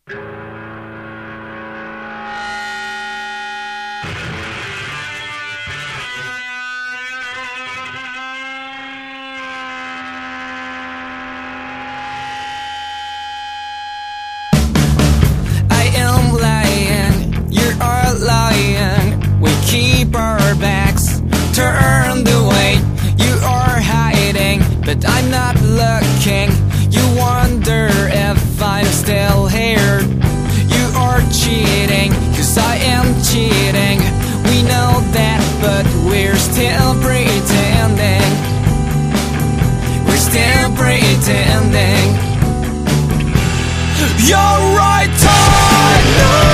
Keep our backs turned away. You are hiding, but I'm not looking. You wonder if I'm still here. You are cheating, cause I am cheating. We know that, but we're still pretending. We're still pretending. You're right, I know.